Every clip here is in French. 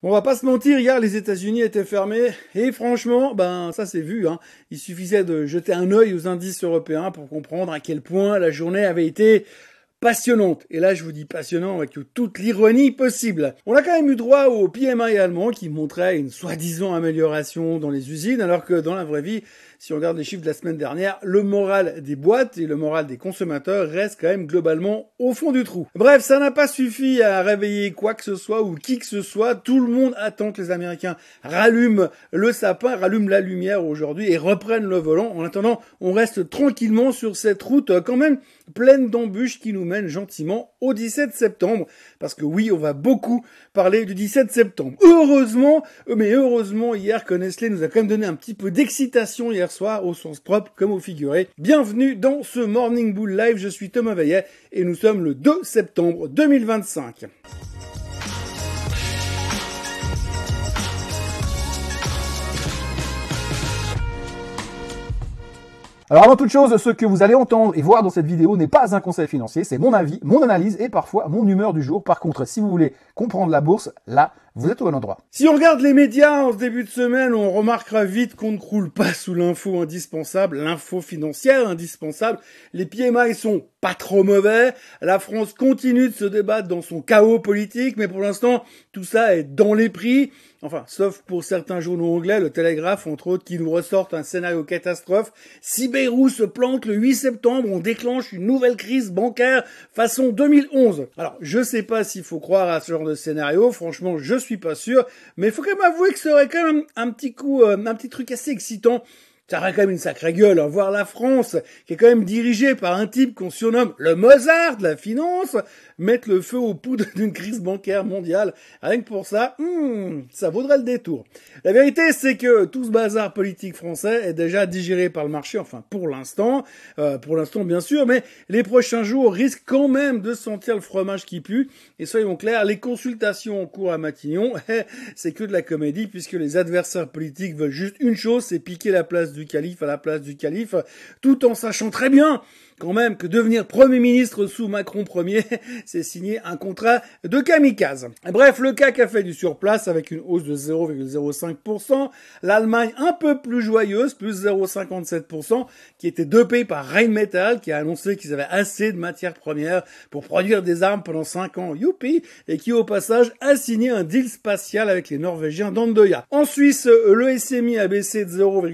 On va pas se mentir, hier les États-Unis étaient fermés et franchement, ça c'est vu, hein. Il suffisait de jeter un œil aux indices européens pour comprendre à quel point la journée avait été passionnante. Et là, je vous dis passionnant avec toute l'ironie possible. On a quand même eu droit au PMI allemand qui montrait une soi-disant amélioration dans les usines, alors que dans la vraie vie, si on regarde les chiffres de la semaine dernière, le moral des boîtes et le moral des consommateurs reste quand même globalement au fond du trou. Bref, ça n'a pas suffi à réveiller quoi que ce soit ou qui que ce soit. Tout le monde attend que les Américains rallument le sapin, rallument la lumière aujourd'hui et reprennent le volant. En attendant, on reste tranquillement sur cette route quand même pleine d'embûches qui nous mènent gentiment au 17 septembre. Parce que oui, on va beaucoup parler du 17 septembre. Heureusement, hier que Nestlé nous a quand même donné un petit peu d'excitation hier soir, au sens propre comme au figuré. Bienvenue dans ce Morning Bull Live, je suis Thomas Veillet et nous sommes le 2 septembre 2025. Alors avant toute chose, ce que vous allez entendre et voir dans cette vidéo n'est pas un conseil financier, c'est mon avis, mon analyse et parfois mon humeur du jour. Par contre, si vous voulez comprendre la bourse, là, vous êtes au bon endroit. Si on regarde les médias en ce début de semaine, on remarquera vite qu'on ne croule pas sous l'info indispensable, l'info financière indispensable. Les PMI sont pas trop mauvais, la France continue de se débattre dans son chaos politique, mais pour l'instant, tout ça est dans les prix. Enfin, sauf pour certains journaux anglais, le Telegraph, entre autres, qui nous ressortent un scénario catastrophe. Si Bayrou se plante le 8 septembre, on déclenche une nouvelle crise bancaire façon 2011. Alors, je sais pas s'il faut croire à ce genre de scénario, franchement, je suis pas sûr, mais il faut quand même avouer que ça aurait quand même un petit truc assez excitant. Ça aurait quand même une sacrée gueule, hein. Voir la France, qui est quand même dirigée par un type qu'on surnomme le Mozart de la finance, mettre le feu aux poudres d'une crise bancaire mondiale. Rien que pour ça, ça vaudrait le détour. La vérité, c'est que tout ce bazar politique français est déjà digéré par le marché, enfin pour l'instant bien sûr, mais les prochains jours risquent quand même de sentir le fromage qui pue. Et soyons clairs, les consultations en cours à Matignon, c'est que de la comédie, puisque les adversaires politiques veulent juste une chose, c'est piquer la place du calife à la place du calife, tout en sachant très bien quand même que devenir Premier ministre sous Macron Ier, c'est signer un contrat de kamikaze. Bref, le CAC a fait du surplace avec une hausse de 0,05%. L'Allemagne un peu plus joyeuse, plus 0,57%, qui était dopée par Rheinmetall, qui a annoncé qu'ils avaient assez de matières premières pour produire des armes pendant 5 ans, youpi, et qui au passage a signé un deal spatial avec les Norvégiens d'Andoya. En Suisse, le SMI a baissé de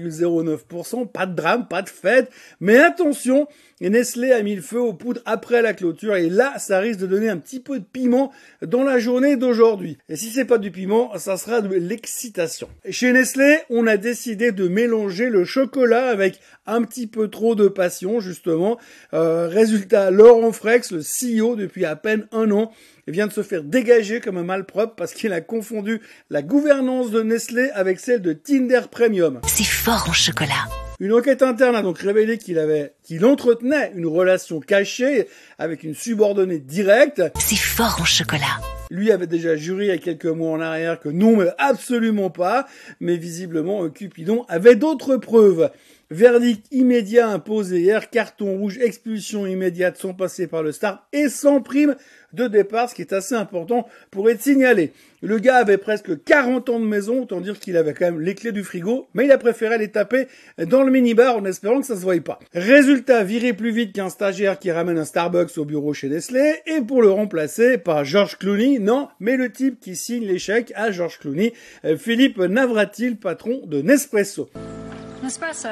0,09%, pas de drame, pas de fête, mais attention, et Nestlé a mis le feu aux poudres après la clôture et là, ça risque de donner un petit peu de piment dans la journée d'aujourd'hui. Et si c'est pas du piment, ça sera de l'excitation. Et chez Nestlé, on a décidé de mélanger le chocolat avec un petit peu trop de passion, justement. Résultat, Laurent Frex, le CEO depuis à peine 1 an, vient de se faire dégager comme un malpropre parce qu'il a confondu la gouvernance de Nestlé avec celle de Tinder Premium. C'est fort en chocolat. Une enquête interne a donc révélé qu'il entretenait une relation cachée avec une subordonnée directe. C'est fort en chocolat. Lui avait déjà juré il y a quelques mois en arrière que non, mais absolument pas. Mais visiblement, Cupidon avait d'autres preuves. Verdict immédiat imposé hier, carton rouge, expulsion immédiate sans passer par le start et sans prime de départ, ce qui est assez important pour être signalé. Le gars avait presque 40 ans de maison, autant dire qu'il avait quand même les clés du frigo, mais il a préféré les taper dans le minibar en espérant que ça se voie pas. Résultat, viré plus vite qu'un stagiaire qui ramène un Starbucks au bureau chez Nestlé, et pour le remplacer, pas George Clooney, non, mais le type qui signe les chèques à George Clooney, Philippe Navratil, patron de Nespresso. Nespresso.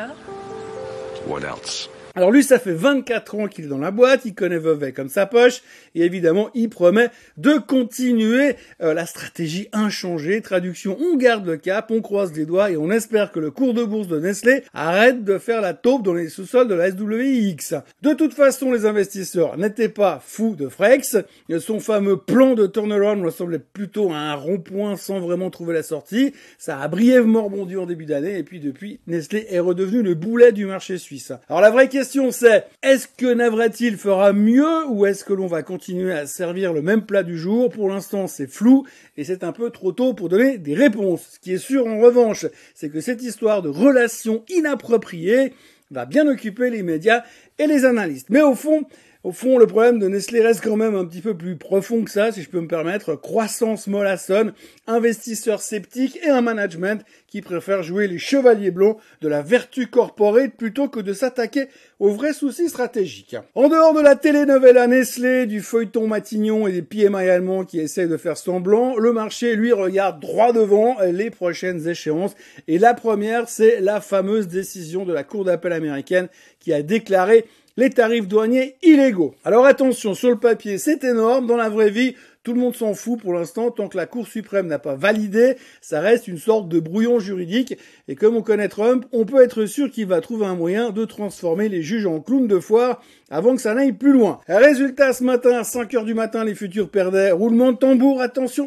What else? Alors lui, ça fait 24 ans qu'il est dans la boîte, il connaît Vevey comme sa poche, et évidemment, il promet de continuer la stratégie inchangée. Traduction, on garde le cap, on croise les doigts, et on espère que le cours de bourse de Nestlé arrête de faire la taupe dans les sous-sols de la SWIX. De toute façon, les investisseurs n'étaient pas fous de Frex. Son fameux plan de turnaround ressemblait plutôt à un rond-point sans vraiment trouver la sortie. Ça a brièvement rebondi en début d'année, et puis depuis, Nestlé est redevenu le boulet du marché suisse. Alors la vraie question c'est, est-ce que Navratil fera mieux ou est-ce que l'on va continuer à servir le même plat du jour? Pour l'instant, c'est flou et c'est un peu trop tôt pour donner des réponses. Ce qui est sûr en revanche, c'est que cette histoire de relations inappropriées va bien occuper les médias et les analystes. Mais au fond, Au fond, le problème de Nestlé reste quand même un petit peu plus profond que ça, si je peux me permettre. Croissance mollassonne, investisseurs sceptiques et un management qui préfère jouer les chevaliers blancs de la vertu corporate plutôt que de s'attaquer aux vrais soucis stratégiques. En dehors de la telenovela Nestlé, du feuilleton Matignon et des PMI allemands qui essayent de faire semblant, le marché, lui, regarde droit devant les prochaines échéances. Et la première, c'est la fameuse décision de la Cour d'appel américaine qui a déclaré les tarifs douaniers illégaux. Alors attention, sur le papier, c'est énorme. Dans la vraie vie, tout le monde s'en fout pour l'instant. Tant que la Cour suprême n'a pas validé, ça reste une sorte de brouillon juridique. Et comme on connaît Trump, on peut être sûr qu'il va trouver un moyen de transformer les juges en clowns de foire avant que ça n'aille plus loin. Résultat, ce matin, à 5h du matin, les futurs perdaient. Roulement de tambour, attention,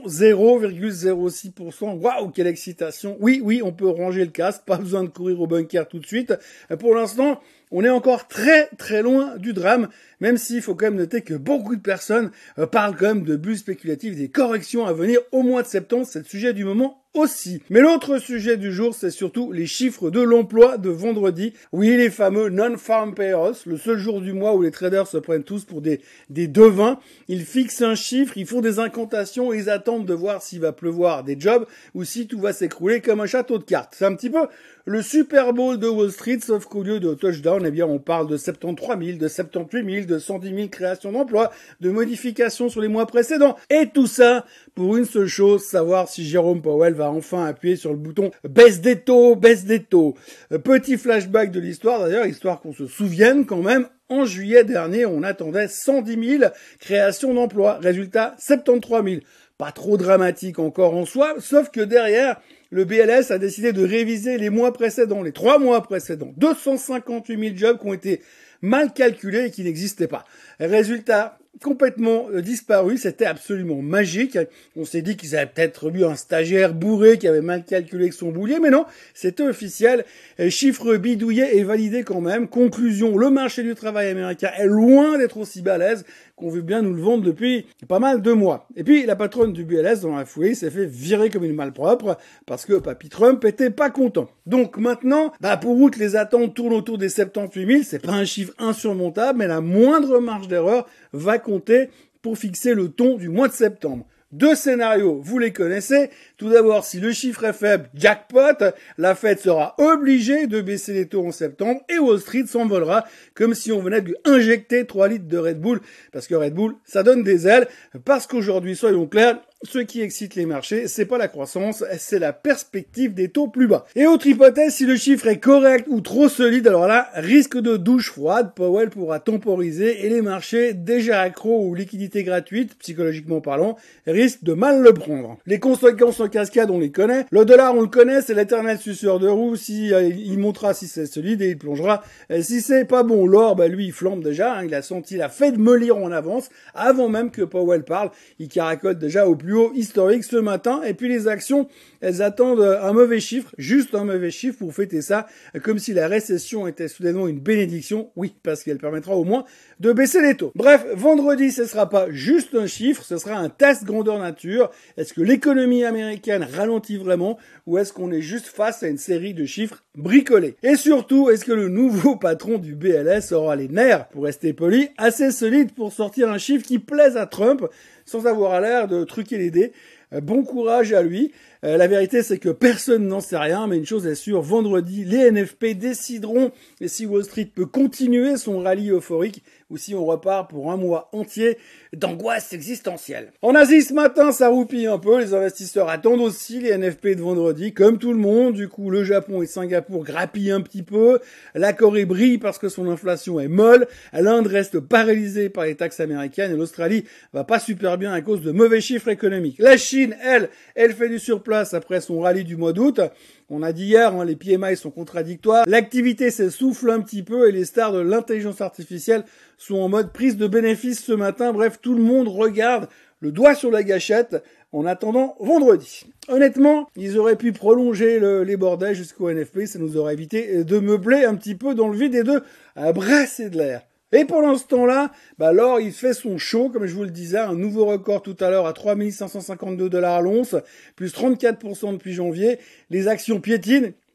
0,06%. Waouh, quelle excitation. Oui, on peut ranger le casque, pas besoin de courir au bunker tout de suite. Pour l'instant, on est encore très très loin du drame, même s'il faut quand même noter que beaucoup de personnes parlent quand même de bulles spéculatives, des corrections à venir au mois de septembre, c'est le sujet du moment aussi. Mais l'autre sujet du jour, c'est surtout les chiffres de l'emploi de vendredi. Oui, les fameux non-farm payrolls, le seul jour du mois où les traders se prennent tous pour des devins. Ils fixent un chiffre, ils font des incantations et ils attendent de voir s'il va pleuvoir des jobs ou si tout va s'écrouler comme un château de cartes. C'est un petit peu le Super Bowl de Wall Street, sauf qu'au lieu de touchdown, eh bien, on parle de 73 000, de 78 000, de 110 000 créations d'emplois, de modifications sur les mois précédents. Et tout ça pour une seule chose, savoir si Jérôme Powell va enfin appuyer sur le bouton baisse des taux, baisse des taux. Petit flashback de l'histoire d'ailleurs, histoire qu'on se souvienne quand même. En juillet dernier, on attendait 110 000 créations d'emplois. Résultat, 73 000. Pas trop dramatique encore en soi, sauf que derrière, le BLS a décidé de réviser les mois précédents, les 3 mois précédents. 258 000 jobs qui ont été mal calculés et qui n'existaient pas. Résultat, complètement disparu, c'était absolument magique. On s'est dit qu'ils avaient peut-être eu un stagiaire bourré qui avait mal calculé avec son boulier, mais non, c'était officiel. Chiffre bidouillé et validé quand même. Conclusion, le marché du travail américain est loin d'être aussi balèze qu'on veut bien nous le vendre depuis pas mal de mois. Et puis, la patronne du BLS, dans la foulée, s'est fait virer comme une malpropre parce que Papy Trump était pas content. Donc maintenant, pour août, les attentes tournent autour des 78 000. C'est pas un chiffre insurmontable, mais la moindre marge d'erreur va compter pour fixer le ton du mois de septembre. 2 scénarios, vous les connaissez. Tout d'abord, si le chiffre est faible, jackpot, la Fed sera obligée de baisser les taux en septembre et Wall Street s'envolera comme si on venait de lui injecter 3 litres de Red Bull. Parce que Red Bull, ça donne des ailes. Parce qu'aujourd'hui, soyons clairs, ce qui excite les marchés, c'est pas la croissance, c'est la perspective des taux plus bas. Et autre hypothèse, si le chiffre est correct ou trop solide, alors là, risque de douche froide, Powell pourra temporiser et les marchés, déjà accros aux liquidités gratuites, psychologiquement parlant, risquent de mal le prendre. Les conséquences en cascade, on les connaît. Le dollar, on le connaît, c'est l'éternel suceur de roue. Si il montera si c'est solide et il plongera. Si c'est pas bon, l'or, lui, il flambe déjà. Il a senti la Fed mollir en avance avant même que Powell parle. Il caracole déjà au plus haut historique ce matin. Et puis les actions, elles attendent un mauvais chiffre, juste un mauvais chiffre pour fêter ça, comme si la récession était soudainement une bénédiction. Oui, parce qu'elle permettra au moins de baisser les taux. Bref, vendredi, ce sera pas juste un chiffre, ce sera un test grandeur nature. Est-ce que l'économie américaine ralentit vraiment ou est-ce qu'on est juste face à une série de chiffres bricolés? Et surtout, est-ce que le nouveau patron du BLS aura les nerfs, pour rester poli, assez solides pour sortir un chiffre qui plaise à Trump sans avoir l'air de truquer les dés? Bon courage à lui. La vérité, c'est que personne n'en sait rien, mais une chose est sûre, vendredi, les NFP décideront si Wall Street peut continuer son rallye euphorique ou si on repart pour un mois entier d'angoisse existentielle. En Asie, ce matin, ça roupille un peu. Les investisseurs attendent aussi les NFP de vendredi, comme tout le monde. Du coup, le Japon et Singapour grappillent un petit peu. La Corée brille parce que son inflation est molle. L'Inde reste paralysée par les taxes américaines et l'Australie va pas super bien à cause de mauvais chiffres économiques. La Chine, elle fait du surplace après son rallye du mois d'août. On a dit hier, les PMI sont contradictoires. L'activité s'essouffle un petit peu et les stars de l'intelligence artificielle sont en mode prise de bénéfices ce matin. Bref, tout le monde regarde le doigt sur la gâchette en attendant vendredi. Honnêtement, ils auraient pu prolonger les bordels jusqu'au NFP. Ça nous aurait évité de meubler un petit peu dans le vide et de brasser de l'air. Et pendant ce temps-là, l'or, il fait son show, comme je vous le disais, un nouveau record tout à l'heure à 3 552 $ l'once, plus 34% depuis janvier. Les actions piétinent.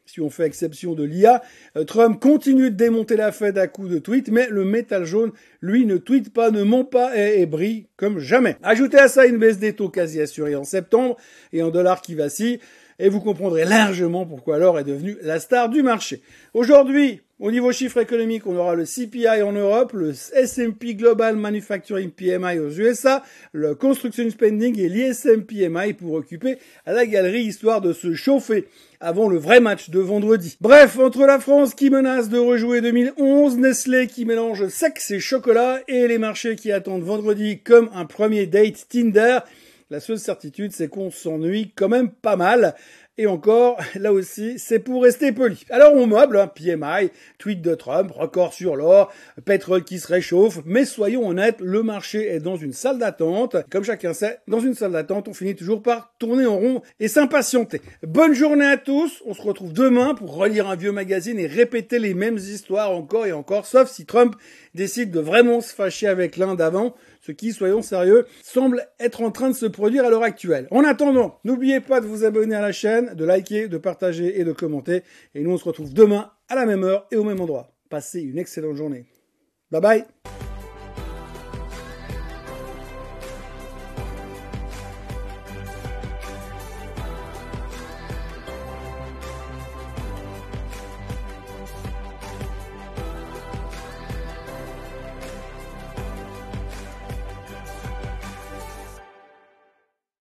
Si on fait exception de l'IA, Trump continue de démonter la Fed à coups de tweets, mais le métal jaune, lui, ne tweete pas, ne ment pas et brille comme jamais. Ajoutez à ça une baisse des taux quasi assurée en septembre et un dollar qui vacille, et vous comprendrez largement pourquoi l'or est devenu la star du marché. Aujourd'hui, au niveau chiffre économique, on aura le CPI en Europe, le S&P Global Manufacturing PMI aux USA, le Construction Spending et l'ISM PMI pour occuper à la galerie histoire de se chauffer avant le vrai match de vendredi. Bref, entre la France qui menace de rejouer 2011, Nestlé qui mélange sexe et chocolat et les marchés qui attendent vendredi comme un premier date Tinder, la seule certitude c'est qu'on s'ennuie quand même pas mal. Et encore, là aussi, c'est pour rester poli. Alors on meuble, PMI, tweet de Trump, record sur l'or, pétrole qui se réchauffe, mais soyons honnêtes, le marché est dans une salle d'attente. Comme chacun sait, dans une salle d'attente, on finit toujours par tourner en rond et s'impatienter. Bonne journée à tous, on se retrouve demain pour relire un vieux magazine et répéter les mêmes histoires encore et encore, sauf si Trump décide de vraiment se fâcher avec l'un d'avant, ce qui, soyons sérieux, semble être en train de se produire à l'heure actuelle. En attendant, n'oubliez pas de vous abonner à la chaîne, de liker, de partager et de commenter. Et nous, on se retrouve demain à la même heure et au même endroit. Passez une excellente journée. Bye bye.